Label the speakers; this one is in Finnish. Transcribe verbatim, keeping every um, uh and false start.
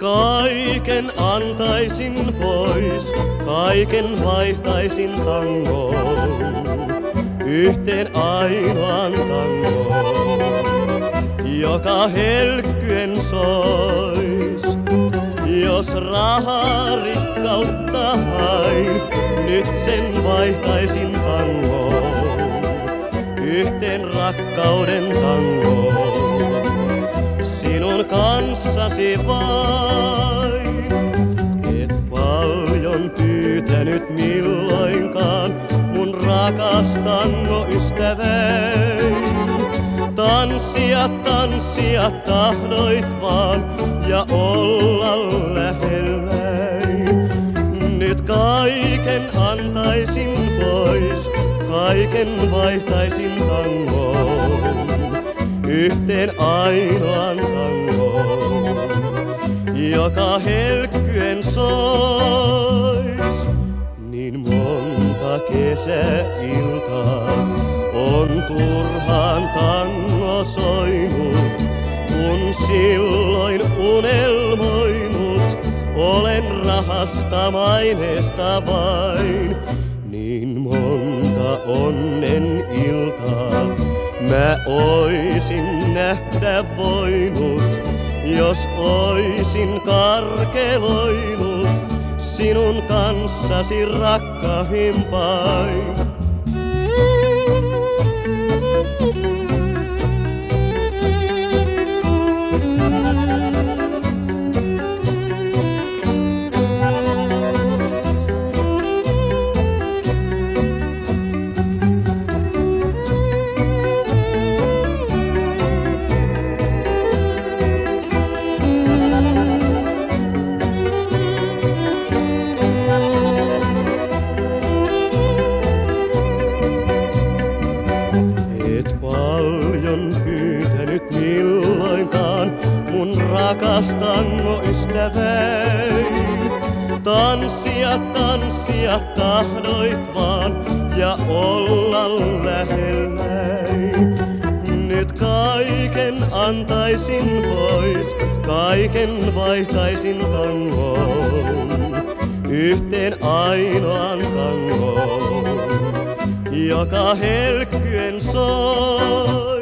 Speaker 1: kaiken antaisin pois, kaiken vaihtaisin tangoon, yhteen ainoan tangoon, joka helkkyen sois. Jos rahaa rikkautta hain, nyt sen vaihtaisin tangoon, yhteen rakkauden tangoon, sinun kanssasi vain. Et paljon pyytänyt milloinkaan, mun rakas tangoystäväni. Tanssia, tanssia tahdoit vaan ja olla lähelläni. Nyt kaiken antaisin pois, kaiken vaihtaisin tangoon, yhteen ainoan tangoon, joka helkkyen sois. Niin monta kesäiltaa on turhaan tango soinut, kun silloin unelmoinut olen rahasta maineesta vain. Niin monta onnen iltaa mä oisin nähdä voinut, jos oisin karkeloinut sinun kanssasi rakkahimpai. Pyytänyt milloinkaan mun rakas tangoystäväni. Tanssia, tanssia tahdoit vaan ja olla lähelläni. Nyt kaiken antaisin pois, kaiken vaihtaisin tangoon, yhteen ainoan tangoon, joka helkkyen soi.